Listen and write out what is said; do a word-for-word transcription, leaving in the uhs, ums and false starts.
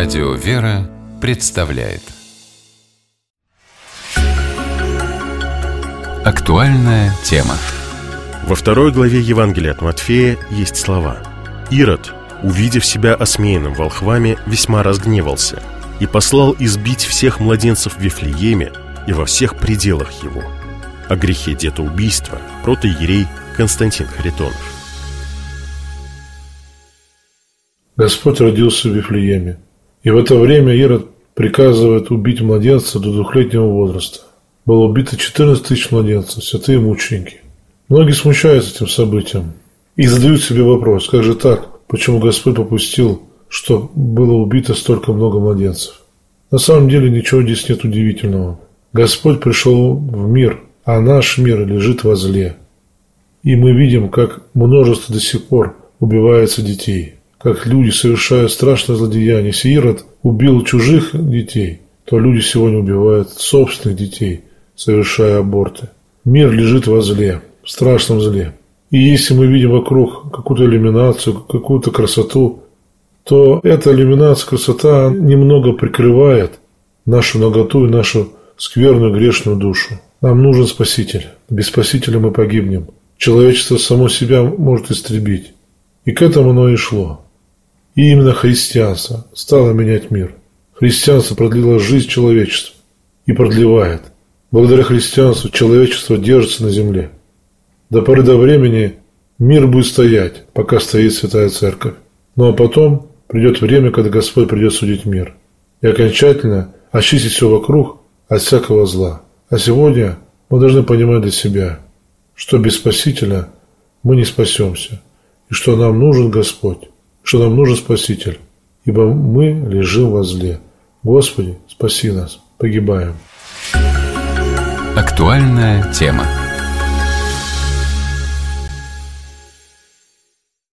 Радио «Вера» представляет актуальная тема. Во второй главе Евангелия от Матфея есть слова: «Ирод, увидев себя осмеянным волхвами, весьма разгневался и послал избить всех младенцев в Вифлееме и во всех пределах его». О грехе детоубийства протоиерей Константин Харитонов. Господь родился в Вифлееме, и в это время Ирод приказывает убить младенца до двухлетнего возраста. Было убито четырнадцать тысяч младенцев, святые мученики. Многие смущаются этим событием и задают себе вопрос: как же так? Почему Господь попустил, что было убито столько много младенцев? На самом деле ничего здесь нет удивительного. Господь пришел в мир, а наш мир лежит во зле. И мы видим, как множество до сих пор убивается детей, как люди совершают страшное злодеяние. Если Ирод убил чужих детей, то люди сегодня убивают собственных детей, совершая аборты. Мир лежит во зле, в страшном зле. И если мы видим вокруг какую-то иллюминацию, какую-то красоту, то эта иллюминация, красота немного прикрывает нашу наготу и нашу скверную грешную душу. Нам нужен Спаситель. Без Спасителя мы погибнем. Человечество само себя может истребить. И к этому оно и шло. И именно христианство стало менять мир. Христианство продлило жизнь человечества и продлевает. Благодаря христианству человечество держится на земле. До поры до времени мир будет стоять, пока стоит Святая Церковь. Ну а потом придет время, когда Господь придет судить мир и окончательно очистить все вокруг от всякого зла. А сегодня мы должны понимать для себя, что без Спасителя мы не спасемся, и что нам нужен Господь, что нам нужен Спаситель, ибо мы лежим во зле. Господи, спаси нас, погибаем. Актуальная тема.